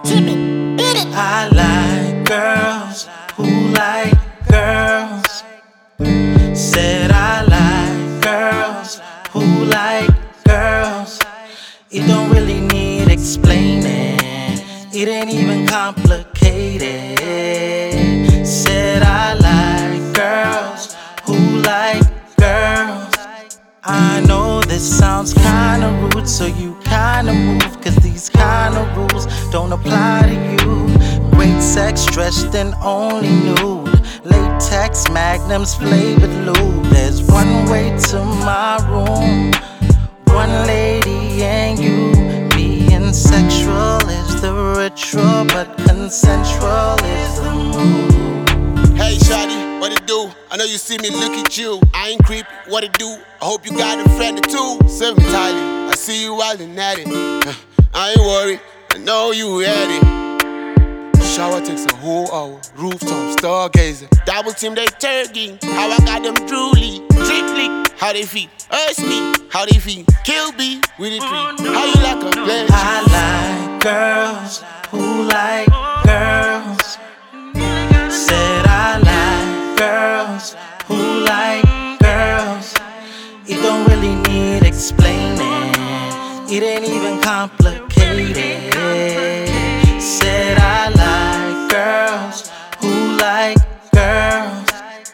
I like girls who like girls. Said I like girls who like girls. It don't really need explaining. It ain't even complicated. Said I like girls who like girls. I know this sounds kinda rude, so you kinda move, cause these kinda rules don't apply to you. Great sex dressed in only nude, latex magnums flavored lube. There's one way to my room, one lady and you. Being sexual is the ritual, but consensual is the move. Hey shawty, what it do? I know you see me look at you. I ain't creepy, what it do? I hope you got a friend or two. Serve me tightly, I see you wildin' at it. I ain't worried, I know you ready. Shower takes a whole hour, rooftop stargazing. Double team they turkey, how I got them drooly. Drip leak, how they feed, urge me, how they feed. Kill B with it free, how you like a blend? I like girls who like girls. Said I like girls who like girls. It don't really need explaining. It ain't even complicated. Said I like girls who like girls.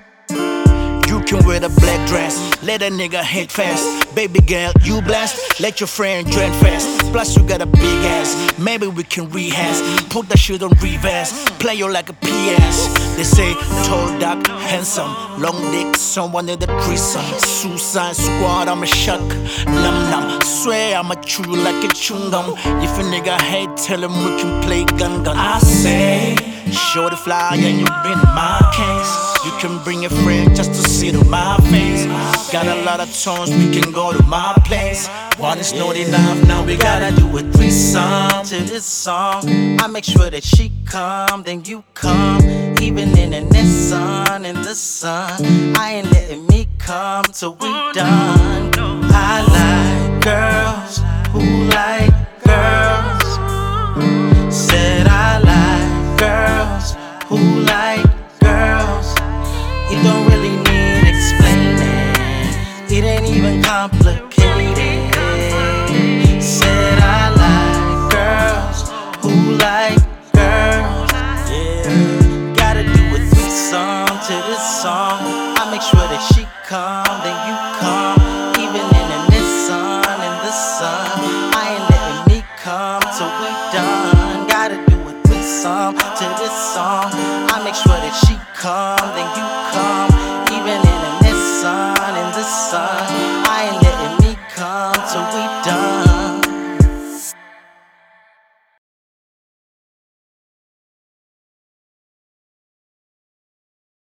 You can wear the black dress, let a nigga hit fast. Baby girl, you blast, let your friend dread fast. Plus you got a big ass, maybe we can rehash. Put that shit on reverse, play you like a PS. They say tall, dark, handsome, long dick, someone in the threesome. Suicide Squad, I'm a shock, num num. Swear I'ma chew you like a chewing gum. If a nigga hate, tell him we can play gun gun. I say, show the fly and you been my case. You can bring a friend just to see to my face. Got a lot of tones, we can go to my place. One is not enough, now we gotta do a threesome. To this song, I make sure that she come, then you come. Even in the Nissan, in the sun, I ain't letting me come till we done. I like girls who like girls. Said I like girls who like girls. It don't really need explaining. It ain't even complicated. Said I like girls who like girls. Yeah, gotta do a threesome to this song. I make sure that she come, then you come. Even in the Nissan, in the sun, I ain't letting me come till we done. Gotta do a threesome to this song. I make sure that she come, then you come.